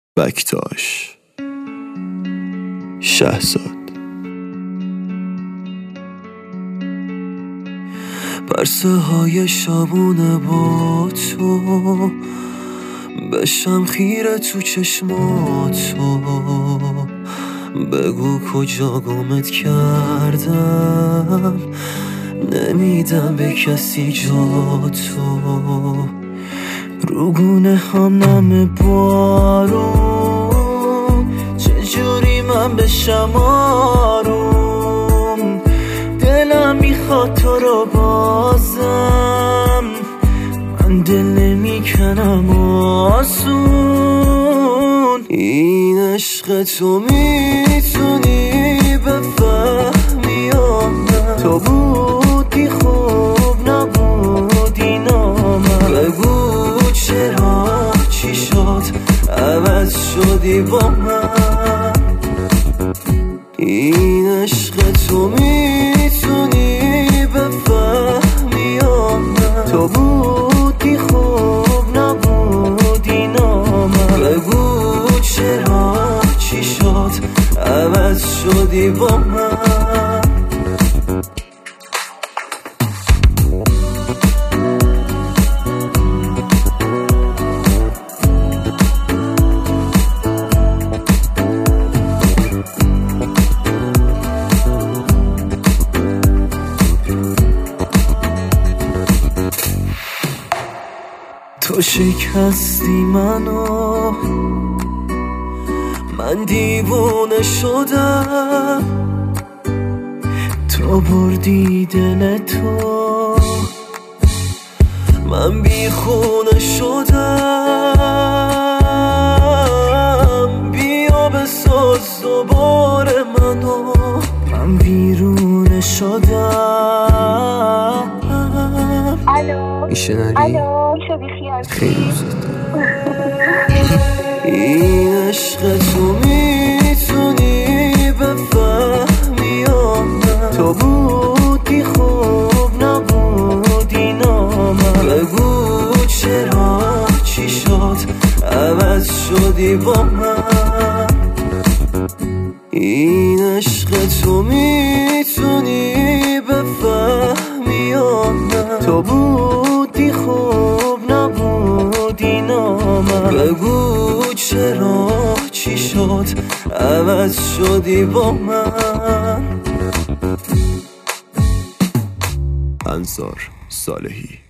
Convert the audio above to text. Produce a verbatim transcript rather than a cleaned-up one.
بکتاش شهزاد. برسه های شبونه با تو، بشم خیره تو چشماتو، بگو کجا گمت کردم، نمیدم به کسی جاتو. روگونه هم نم بارون، چجوری من بشم آروم، دلم میخواد تو رو بازم، من دل نمیکنم آسون. این عشق تو میتونی بفهمی یا نه، تو بودی خوب نبودی نامم، بگو چرا چی شد عوض شدی با من. این عشق تو میتونی بفهمی یا نه، تو بودی خوب نبودی نامم، بگو چرا چی شد عوض شدی با من. تو شکستی منو، من دیوونه شدم، تو بردی دل تو، من بیخونه شدم. بیا بساز دوباره منو، من بیرونه شدم. الو میشنوی؟ الو میشه بیخیال؟ خیلی دوست این عشق تو میتونی بفهمی یا نه، تو بودی خوب نبودی نامم، بگو چرا چی شد عوض شدی با من. این عشق تو میتونی بفهمی یا نه، تو بودی خوب نبودی نامم، بگو چرا چی شد عوض شدی با من. انصار صالحی.